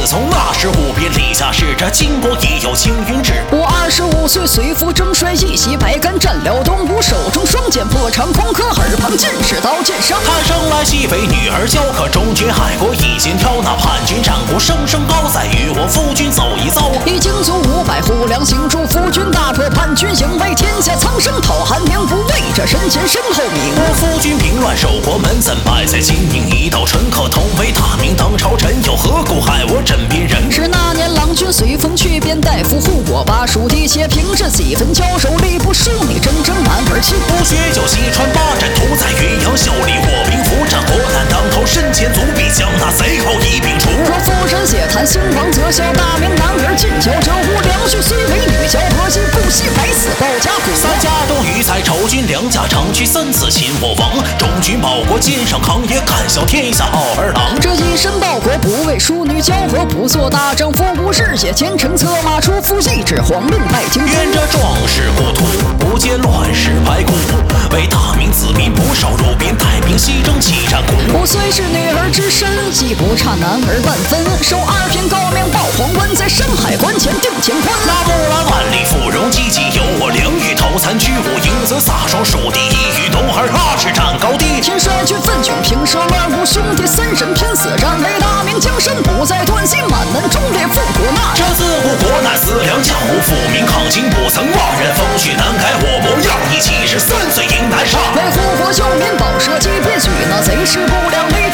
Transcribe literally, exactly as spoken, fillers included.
从那时无边立下誓，这金国已有青云志。 我二十五岁随父征帅，一袭白杆占了东吴，手中双剑破长空，可耳旁尽是刀剑声。 他生来西北女儿娇，可终结害国一肩挑。那叛军战鼓声声高，再与我夫君走一遭。 已经足五百户粮，行助夫君大破叛军，迎为天下苍生讨寒凉，不为这身前身后名。 我夫君平乱守国门，怎败在金营一道臣？可同为大明当朝臣，又何故害我枕边人？ 是那年郎君随风去，便大夫护国把蜀地，且凭着几分交手力，不输你真正男儿气。 不学就西川八战图，在云阳效力我兵符，战国难当头，身前足必将那贼寇一并除。 若夫人写谈兴亡，则笑大明男儿尽交者无良婿，虽为女娇婆媳，不惜百死报家骨。 三家东余才仇君两家长驱三次擒我王，中军保国肩上扛，也敢笑天下好儿郎。 这一身报国不为淑女交合，不做大丈夫，不日夜兼程策马出夫，一纸皇令拜京都。 愿这壮士故土，不见乱世排骨。为大明子民不受入边，太平西征起战鼓。 我虽是女儿之身，既不差男儿半分，受二品诰命报皇冠，在山海关前定乾坤。 那木兰万里芙蓉积极，有我良玉头残居无影，则飒爽蜀地，一与东儿二尺战高低。 天率军奋勇平蛇乱，五兄弟三人拼死战，为大明江山不再断息，满门忠烈复国难。 这自古国难思良将，无复明抗清，不曾忘人风绪难改我模样，一七十三岁迎南上。 为护国救民保社稷，别举那贼势不良力。